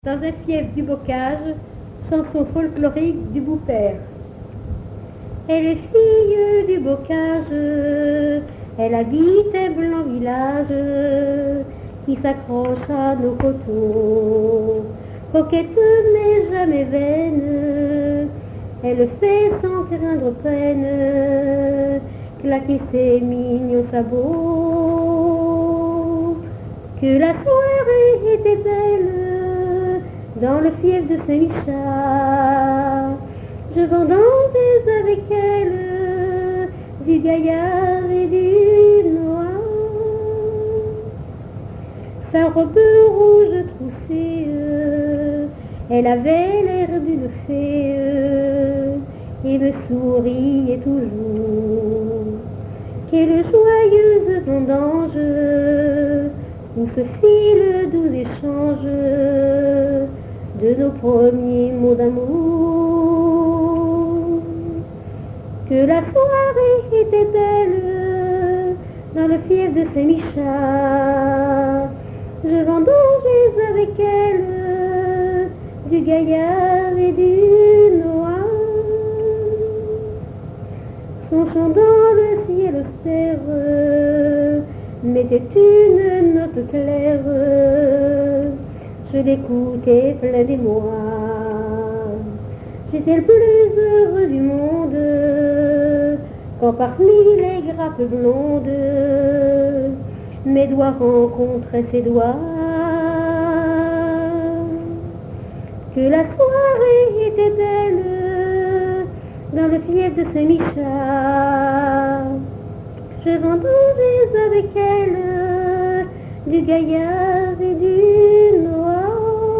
Dans un fief du bocage, chanson folklorique du beau-père. Elle est fille du bocage, elle habite un blanc village qui s'accroche à nos coteaux. Coquette mais jamais vaine, elle fait sans craindre peine claquer ses mignons sabots. Que la soirée était belle dans le fief de Saint-Michel, je vendangeais avec elle du gaillard et du noir. Sa robe rouge troussée, elle avait l'air d'une fée et me souriait toujours. Quelle joyeuse vendange où se fit le doux échange de nos premiers mots d'amour. Que la soirée était belle dans le fief de Saint-Michel, je vendangeais avec elle du gaillard et du noir. Son chant dans le ciel austère mettait une note claire, je l'écoutais plein d'émoi. J'étais le plus heureux du monde quand parmi les grappes blondes mes doigts rencontraient ses doigts. Que la soirée était belle dans le fief de Saint-Michel, je vendangeais avec elle du gaillard et du noir.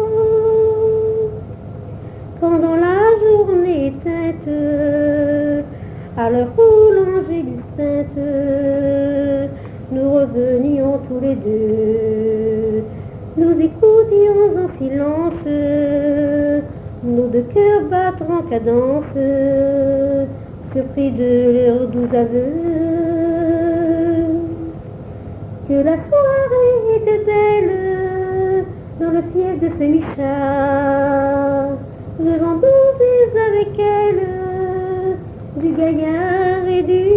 Quand dans la journée éteinte, à l'heure où l'ange du stinte, nous revenions tous les deux, nous écoutions en silence nos deux cœurs battre en cadence, surpris de leurs doux aveux. Que la soirée était belle dans le fief de Saint-Michel, je vendangeais avec elle du gaillard et du